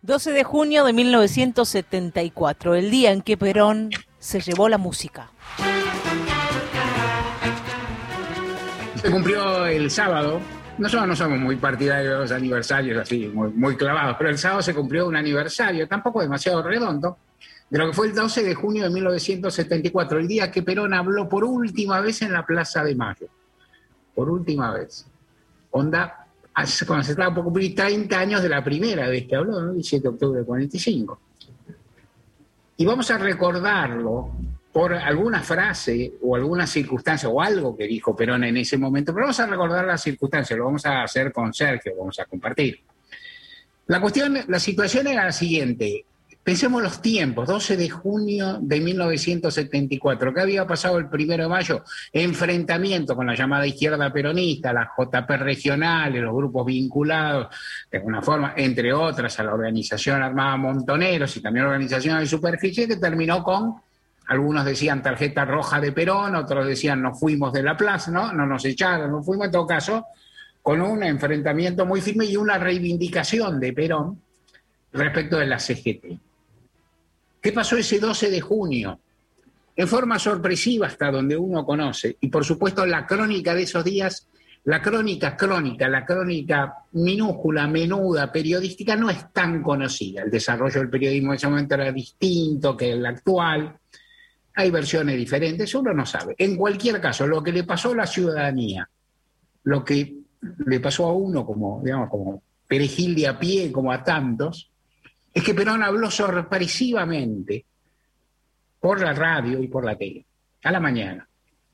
12 de junio de 1974, el día en que Perón se llevó la música. Se cumplió el sábado. Nosotros no somos muy partidarios de los aniversarios así, muy clavados, pero el sábado se cumplió un aniversario, tampoco demasiado redondo, de lo que fue el 12 de junio de 1974, el día que Perón habló por última vez en la Plaza de Mayo. Por última vez. Onda, cuando se estaba por cumplir 30 años de la primera vez que habló, ¿no? 17 de octubre de 45. Y vamos a recordarlo por alguna frase o alguna circunstancia o algo que dijo Perón en ese momento, pero vamos a recordar las circunstancias, lo vamos a hacer con Sergio, lo vamos a compartir. La situación era la siguiente. Pensemos los tiempos, 12 de junio de 1974, ¿qué había pasado el 1 de mayo? Enfrentamiento con la llamada izquierda peronista, las JP regionales, los grupos vinculados, de alguna forma, entre otras, a la organización armada Montoneros y también organización de superficie, que terminó con, algunos decían tarjeta roja de Perón, otros decían nos fuimos de la plaza, no nos echaron, nos fuimos, en todo caso, con un enfrentamiento muy firme y una reivindicación de Perón respecto de la CGT. ¿Qué pasó ese 12 de junio? En forma sorpresiva hasta donde uno conoce, y por supuesto la crónica de esos días, la crónica minúscula, menuda, periodística, no es tan conocida. El desarrollo del periodismo en ese momento era distinto que el actual. Hay versiones diferentes, uno no sabe. En cualquier caso, lo que le pasó a la ciudadanía, lo que le pasó a uno como perejil de a pie, como a tantos, es que Perón habló sorpresivamente por la radio y por la tele, a la mañana.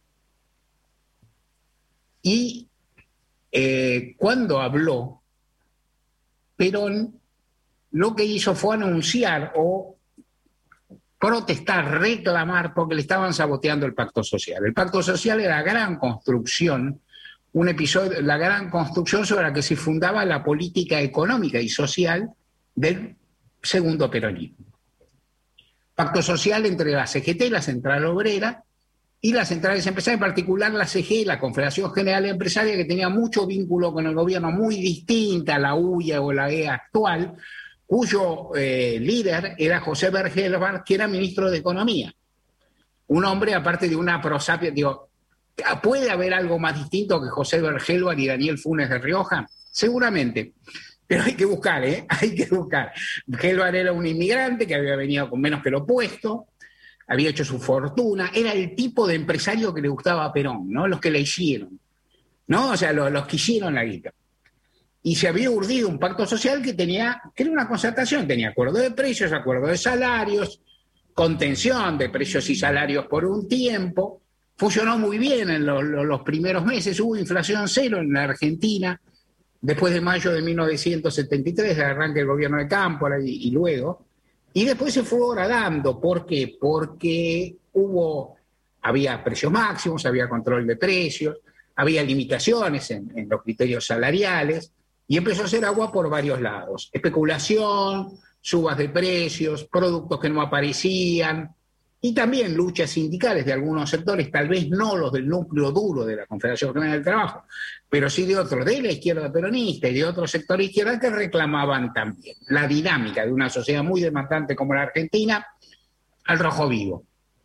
Y cuando habló, Perón lo que hizo fue anunciar o protestar, reclamar, porque le estaban saboteando el pacto social. El pacto social era la gran construcción, la gran construcción sobre la que se fundaba la política económica y social del segundo peronismo. Pacto social entre la CGT, la Central Obrera, y las centrales empresarias, en particular la CGE, la Confederación General Empresaria, que tenía mucho vínculo con el gobierno, muy distinta a la UIA o la EA actual, cuyo líder era José Bergelbar, que era ministro de Economía. Un hombre, aparte de una prosapia, ¿puede haber algo más distinto que José Bergelbar y Daniel Funes de Rioja? Seguramente. Pero hay que buscar, hay que buscar. Gelbar era un inmigrante que había venido con menos que lo opuesto, había hecho su fortuna, era el tipo de empresario que le gustaba a Perón, ¿no? Los que le hicieron, ¿no? O sea, los que hicieron la guita. Y se había urdido un pacto social que era una concertación, tenía acuerdo de precios, acuerdo de salarios, contención de precios y salarios por un tiempo, funcionó muy bien en los primeros meses, hubo inflación cero en la Argentina, después de mayo de 1973, de arranque del gobierno de Cámpora y luego, y después se fue horadando. ¿Por qué? Porque había precios máximos, había control de precios, había limitaciones en los criterios salariales, y empezó a hacer agua por varios lados. Especulación, subas de precios, productos que no aparecían, y también luchas sindicales de algunos sectores, tal vez no los del núcleo duro de la Confederación General del Trabajo, pero sí de otros, de la izquierda peronista y de otros sectores izquierda que reclamaban también la dinámica de una sociedad muy demandante como la Argentina al rojo vivo.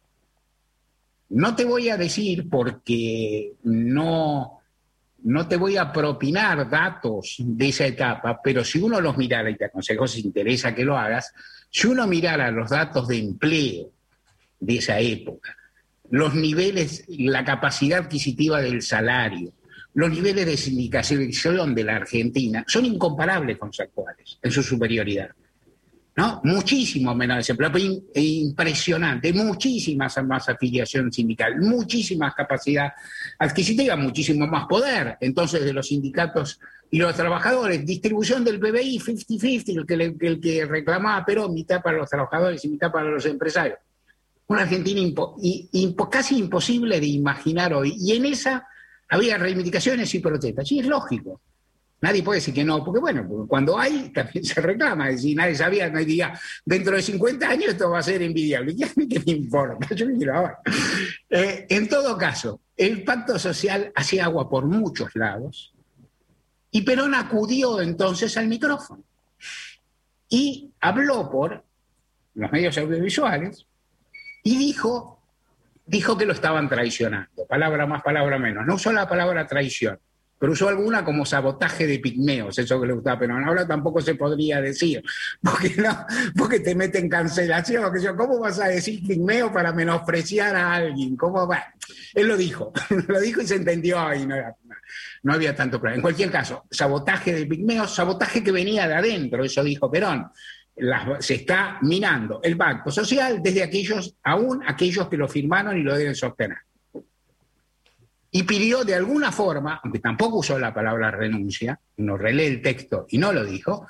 No te voy a decir porque no te voy a propinar datos de esa etapa, pero si uno los mirara, y te aconsejo si te interesa que lo hagas, si uno mirara los datos de empleo de esa época, los niveles, la capacidad adquisitiva del salario, los niveles de sindicalización de la Argentina son incomparables con los actuales en su superioridad, ¿no? Muchísimo menos desempleo, impresionante, muchísima más afiliación sindical, muchísima capacidad adquisitiva, muchísimo más poder, entonces, de los sindicatos y los trabajadores, distribución del PBI 50-50, el que reclamaba Perón, mitad para los trabajadores y mitad para los empresarios. Una Argentina casi imposible de imaginar hoy, y en esa había reivindicaciones y protestas, y es lógico. Nadie puede decir que no, porque cuando hay, también se reclama. Es decir, nadie sabía, nadie diga, dentro de 50 años esto va a ser invidiable. ¿Y a mí qué me importa? Yo me quiero ahora. En todo caso, el pacto social hacía agua por muchos lados, y Perón acudió entonces al micrófono. y habló por los medios audiovisuales y dijo que lo estaban traicionando. Palabra más, palabra menos. No usó la palabra traición, pero usó alguna como sabotaje de pigmeos, eso que le gustaba, pero ahora tampoco se podría decir, porque te meten cancelación. ¿Cómo vas a decir pigmeo para menospreciar a alguien? ¿Cómo va? Él lo dijo, lo dijo y se entendió y no había tanto problema. En cualquier caso, sabotaje de pigmeos, sabotaje que venía de adentro, eso dijo Perón. Se está minando el pacto social desde aquellos que lo firmaron y lo deben sostener. Y pidió de alguna forma, aunque tampoco usó la palabra renuncia, uno relee el texto y no lo dijo,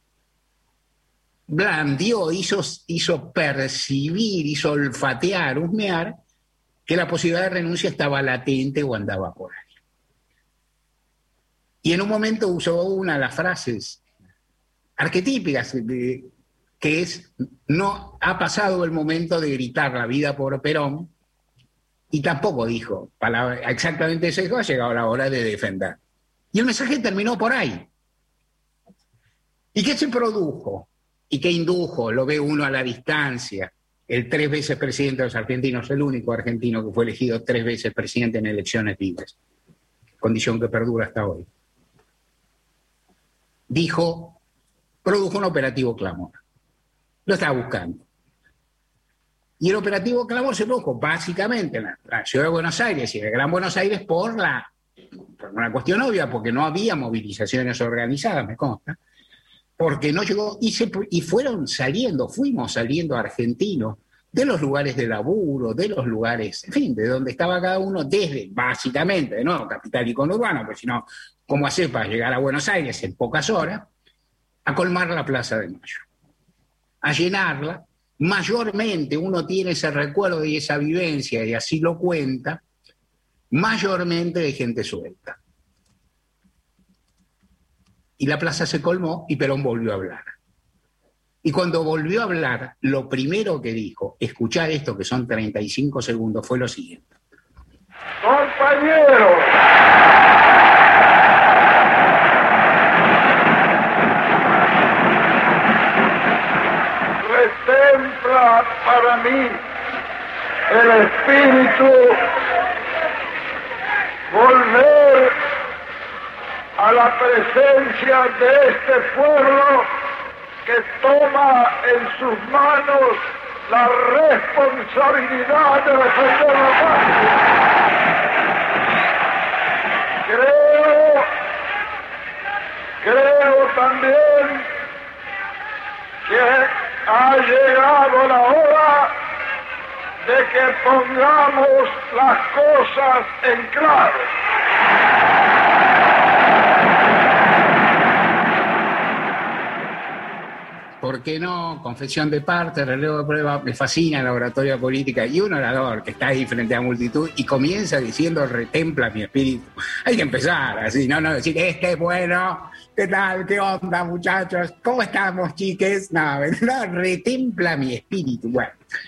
blandió, hizo percibir, hizo olfatear, husmear, que la posibilidad de renuncia estaba latente o andaba por ahí. Y en un momento usó una de las frases arquetípicas, que es: no ha pasado el momento de gritar la vida por Perón, y tampoco dijo exactamente eso, dijo: ha llegado la hora de defender. Y el mensaje terminó por ahí. ¿Y qué se produjo? ¿Y qué indujo? Lo ve uno a la distancia. El 3 veces presidente de los argentinos, el único argentino que fue elegido 3 veces presidente en elecciones libres, condición que perdura hasta hoy. Produjo un operativo Clamor. Lo estaba buscando. Y el operativo Clamor se produjo básicamente en la ciudad de Buenos Aires y en el Gran Buenos Aires por una cuestión obvia, porque no había movilizaciones organizadas, me consta, porque no llegó, y fuimos saliendo argentinos de los lugares de laburo, de los lugares, en fin, de donde estaba cada uno, desde, básicamente, de nuevo, capital y conurbano, porque si no, ¿cómo hacer para llegar a Buenos Aires en pocas horas? A colmar la Plaza de Mayo, a llenarla. Mayormente uno tiene ese recuerdo y esa vivencia, y así lo cuenta, mayormente de gente suelta. Y la plaza se colmó y Perón volvió a hablar. Y cuando volvió a hablar, lo primero que dijo, escuchar esto que son 35 segundos, fue lo siguiente: compañeros, retempla para mí el espíritu volver a la presencia de este pueblo que toma en sus manos la responsabilidad de defender la patria. Creo también que ha llegado la hora de que pongamos las cosas en claro. ¿Por qué no? Confesión de parte, relevo de prueba, me fascina la oratoria política, y un orador que está ahí frente a multitud y comienza diciendo: retempla mi espíritu. Hay que empezar así, no decir: bueno, ¿qué tal? ¿Qué onda, muchachos? ¿Cómo estamos, chiques? No, retempla mi espíritu. Bueno,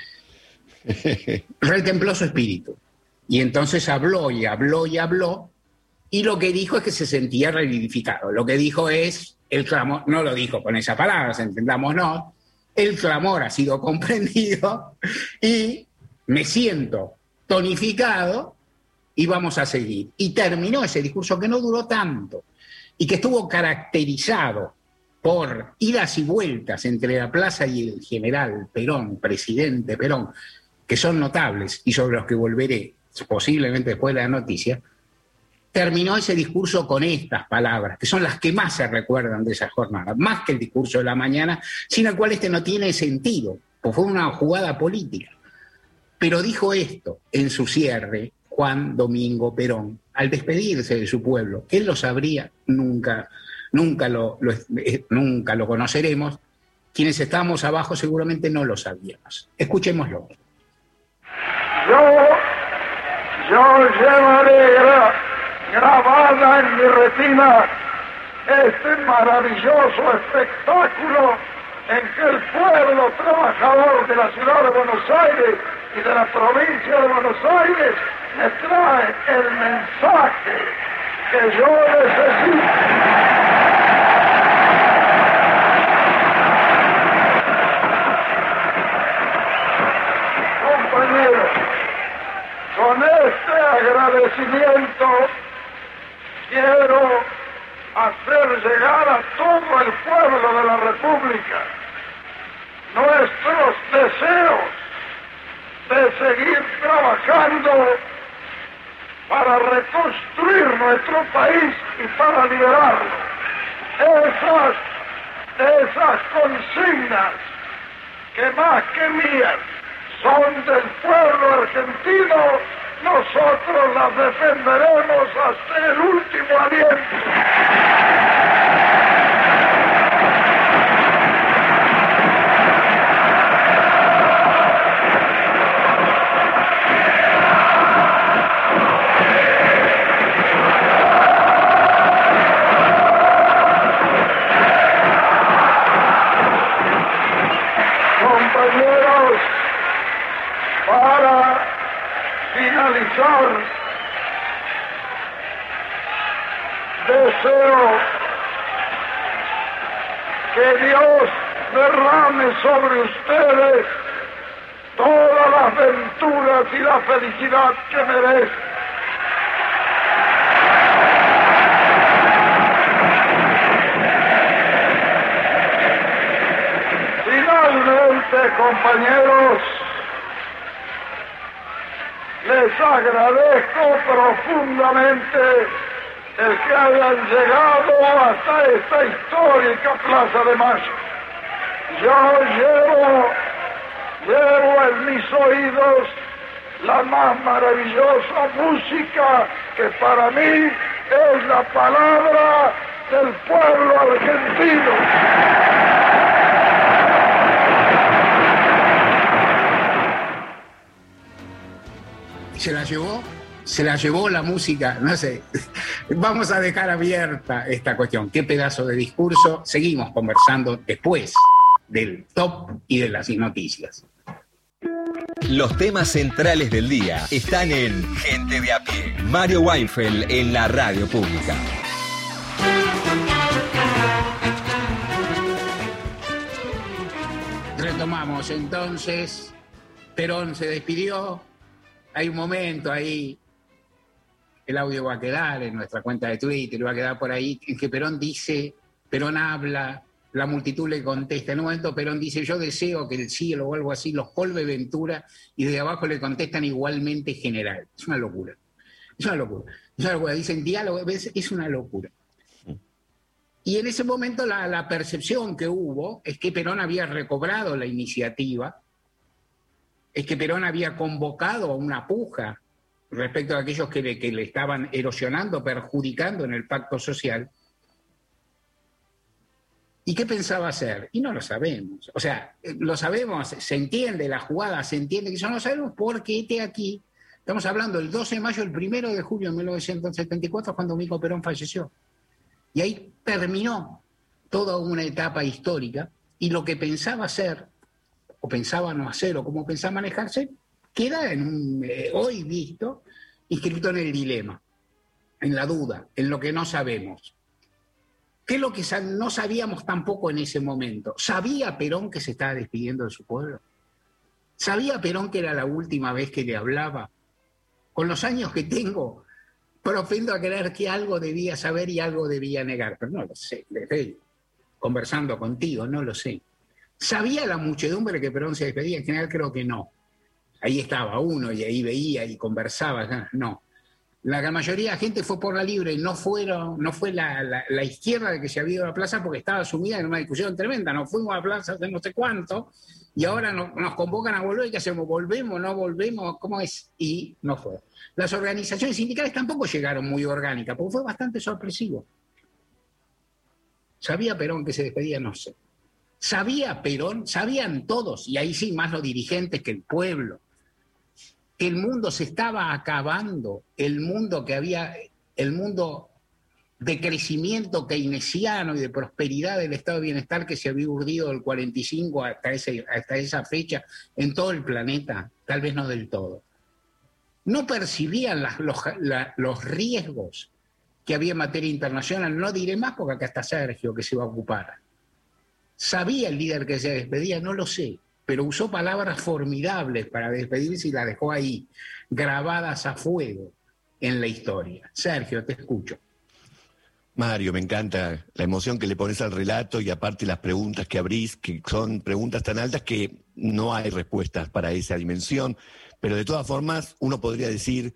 retempló su espíritu. Y entonces habló y habló y habló, y lo que dijo es que se sentía revivificado. Lo que dijo es: el clamor, no lo dijo con esas palabras, entendámonos, el clamor ha sido comprendido y me siento tonificado y vamos a seguir. Y terminó ese discurso, que no duró tanto y que estuvo caracterizado por idas y vueltas entre la plaza y el general Perón, presidente Perón, que son notables y sobre los que volveré posiblemente después de la noticia. Terminó ese discurso con estas palabras, que son las que más se recuerdan de esa jornada, más que el discurso de la mañana, sin el cual no tiene sentido, pues fue una jugada política. Pero dijo esto en su cierre Juan Domingo Perón, al despedirse de su pueblo. Él lo sabría, nunca lo conoceremos. Quienes estábamos abajo seguramente no lo sabíamos. Escuchémoslo. Yo llevaré grabada en mi retina este maravilloso espectáculo en que el pueblo trabajador de la ciudad de Buenos Aires y de la provincia de Buenos Aires me trae el mensaje que yo necesito. agradecimiento quiero hacer llegar a todo el pueblo de la República nuestros deseos de seguir trabajando para reconstruir nuestro país y para liberarlo. Esas consignas que más que mías son del pueblo argentino, nosotros las defenderemos hasta el último aliento. Compañeros, para finalizar, deseo que Dios derrame sobre ustedes todas las venturas y la felicidad que merecen. Finalmente, compañeros, les agradezco profundamente el que hayan llegado hasta esta histórica Plaza de Mayo. Yo llevo en mis oídos la más maravillosa música que para mí es la palabra del pueblo argentino. Se la llevó la música, no sé. Vamos a dejar abierta esta cuestión. Qué pedazo de discurso. Seguimos conversando después del top y de las noticias. Los temas centrales del día están en Gente de a pie. Mario Weinfeld en la radio pública. Retomamos entonces. Perón se despidió. Hay un momento ahí, el audio va a quedar en nuestra cuenta de Twitter, va a quedar por ahí, en que Perón dice, Perón habla, la multitud le contesta. En un momento Perón dice, yo deseo que el cielo o algo así los colme ventura, y de abajo le contestan igualmente general. Es una locura. Es una locura. Es una locura. Dicen diálogo, es una locura. Y en ese momento la percepción que hubo es que Perón había recobrado la iniciativa, es que Perón había convocado a una puja respecto a aquellos que le estaban erosionando, perjudicando en el pacto social. ¿Y qué pensaba hacer? Y no lo sabemos. O sea, lo sabemos, se entiende la jugada, se entiende que eso no lo sabemos porque este aquí, estamos hablando del 12 de mayo, el 1 de julio de 1974, cuando Mico Perón falleció. Y ahí terminó toda una etapa histórica y lo que pensaba hacer, o pensaba no hacer, o cómo pensaba manejarse, queda hoy visto, inscrito en el dilema, en la duda, en lo que no sabemos. ¿Qué es lo que no sabíamos tampoco en ese momento? ¿Sabía Perón que se estaba despidiendo de su pueblo? ¿Sabía Perón que era la última vez que le hablaba? Con los años que tengo, propendo a creer que algo debía saber y algo debía negar, pero no lo sé, le estoy conversando contigo, no lo sé. ¿Sabía la muchedumbre que Perón se despedía? En general creo que no. Ahí estaba uno y ahí veía y conversaba. No. La gran mayoría de la gente fue por la libre, no fue la izquierda de que se había ido a la plaza porque estaba sumida en una discusión tremenda. Nos fuimos a la plaza hace no sé cuánto y ahora nos convocan a volver. ¿Qué hacemos? ¿Volvemos? ¿No volvemos? ¿Cómo es? Y no fue. Las organizaciones sindicales tampoco llegaron muy orgánicas porque fue bastante sorpresivo. ¿Sabía Perón que se despedía? No sé. ¿Sabía Perón? Sabían todos, y ahí sí más los dirigentes que el pueblo, que el mundo se estaba acabando, el mundo de crecimiento keynesiano y de prosperidad del estado de bienestar que se había urdido del 45 hasta esa fecha en todo el planeta, tal vez no del todo. No percibían los riesgos que había en materia internacional, no diré más porque acá está Sergio que se va a ocupar. ¿Sabía el líder que se despedía? No lo sé, pero usó palabras formidables para despedirse y las dejó ahí, grabadas a fuego. en la historia. Sergio, te escucho. Mario, me encanta la emoción que le pones al relato y aparte las preguntas que abrís, que son preguntas tan altas que no hay respuestas para esa dimensión, pero de todas formas uno podría decir,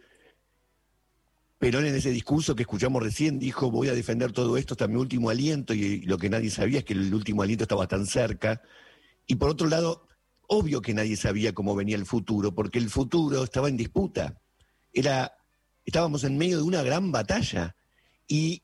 Perón en ese discurso que escuchamos recién dijo, voy a defender todo esto hasta mi último aliento, y lo que nadie sabía es que el último aliento estaba tan cerca. Y por otro lado, obvio que nadie sabía cómo venía el futuro, porque el futuro estaba en disputa. Estábamos en medio de una gran batalla, y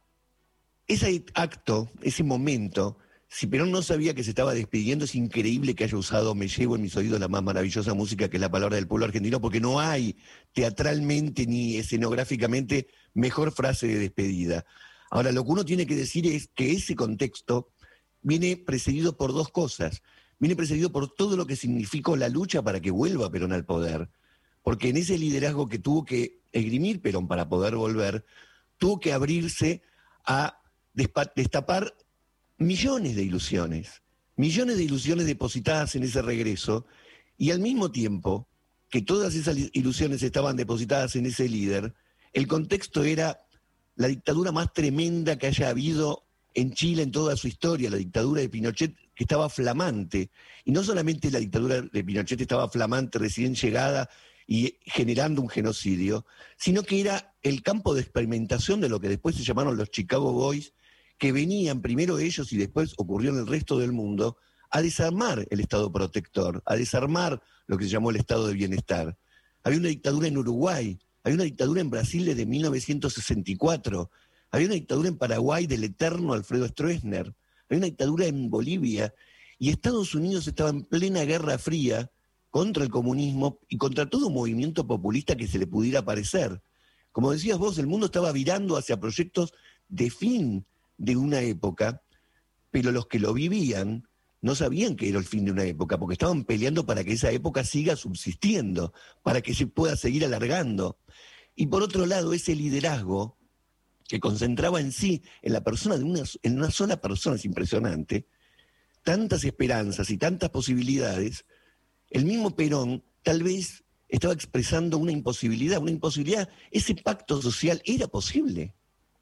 ese acto, ese momento, si Perón no sabía que se estaba despidiendo, es increíble que haya usado "me llevo en mis oídos la más maravillosa música", que es la palabra del pueblo argentino, porque no hay teatralmente ni escenográficamente mejor frase de despedida. Ahora, lo que uno tiene que decir es que ese contexto viene precedido por dos cosas. Viene precedido por todo lo que significó la lucha para que vuelva Perón al poder, porque en ese liderazgo que tuvo que esgrimir Perón para poder volver, tuvo que abrirse a destapar millones de ilusiones depositadas en ese regreso, y al mismo tiempo que todas esas ilusiones estaban depositadas en ese líder, el contexto era la dictadura más tremenda que haya habido en Chile en toda su historia, la dictadura de Pinochet, que estaba flamante. Y no solamente la dictadura de Pinochet estaba flamante, recién llegada y generando un genocidio, sino que era el campo de experimentación de lo que después se llamaron los Chicago Boys, que venían primero ellos y después ocurrió en el resto del mundo, a desarmar el Estado protector, a desarmar lo que se llamó el Estado de bienestar. Había una dictadura en Uruguay, había una dictadura en Brasil desde 1964, había una dictadura en Paraguay del eterno Alfredo Stroessner, había una dictadura en Bolivia, y Estados Unidos estaba en plena Guerra Fría contra el comunismo y contra todo movimiento populista que se le pudiera aparecer. Como decías vos, el mundo estaba virando hacia proyectos de fin de una época, pero los que lo vivían no sabían que era el fin de una época, porque estaban peleando para que esa época siga subsistiendo, para que se pueda seguir alargando. Y por otro lado, ese liderazgo que concentraba en sí, en la persona en una sola persona, es impresionante, tantas esperanzas y tantas posibilidades. El mismo Perón tal vez estaba expresando una imposibilidad, ese pacto social era posible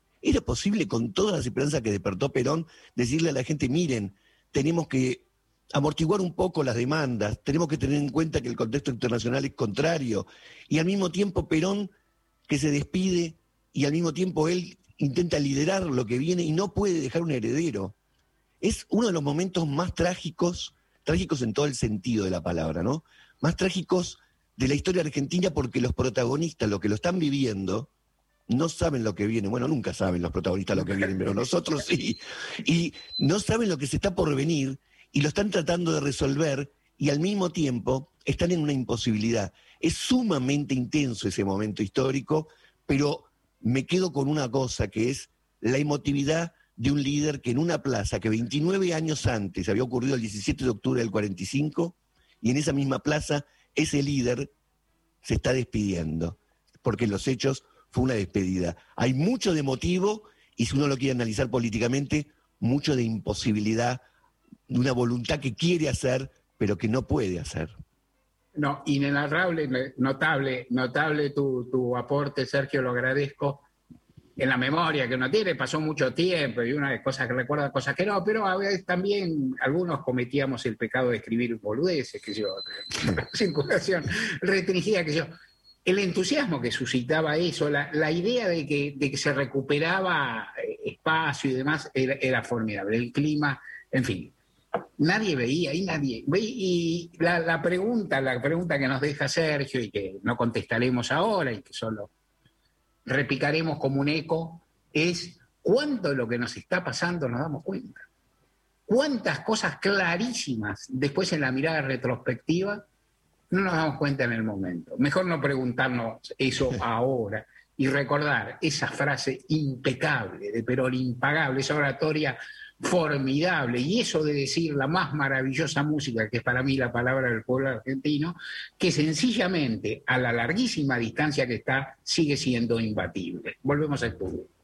con todas las esperanzas que despertó Perón, decirle a la gente, miren, tenemos que amortiguar un poco las demandas, tenemos que tener en cuenta que el contexto internacional es contrario, y al mismo tiempo Perón que se despide, y al mismo tiempo él intenta liderar lo que viene y no puede dejar un heredero. Es uno de los momentos más trágicos en todo el sentido de la palabra, ¿no? Más trágicos de la historia argentina, porque los protagonistas, lo que lo están viviendo, no saben lo que viene. Bueno, nunca saben los protagonistas lo que vienen, pero nosotros sí. Y no saben lo que se está por venir y lo están tratando de resolver, y al mismo tiempo están en una imposibilidad. Es sumamente intenso ese momento histórico, pero me quedo con una cosa, que es la emotividad de un líder que en una plaza que 29 años antes había ocurrido el 17 de octubre del 45, y en esa misma plaza ese líder se está despidiendo, porque en los hechos fue una despedida. Hay mucho de motivo, y si uno lo quiere analizar políticamente, mucho de imposibilidad, de una voluntad que quiere hacer, pero que no puede hacer. No, inenarrable, notable tu aporte, Sergio, lo agradezco. En la memoria que uno tiene, pasó mucho tiempo, y una de cosas que recuerda, cosas que no, pero a veces también algunos cometíamos el pecado de escribir boludeces, circulación restringida, el entusiasmo que suscitaba eso, la idea de que se recuperaba espacio y demás, era formidable. El clima, en fin, nadie veía, y la pregunta que nos deja Sergio, y que no contestaremos ahora, y que solo repicaremos como un eco, es cuánto de lo que nos está pasando nos damos cuenta. Cuántas cosas clarísimas después en la mirada retrospectiva no nos damos cuenta en el momento. Mejor no preguntarnos eso ahora y recordar esa frase impecable de Perón, impagable, esa oratoria formidable, y eso de decir la más maravillosa música, que es para mí la palabra del pueblo argentino, que sencillamente a la larguísima distancia que está sigue siendo imbatible. Volvemos al estudio.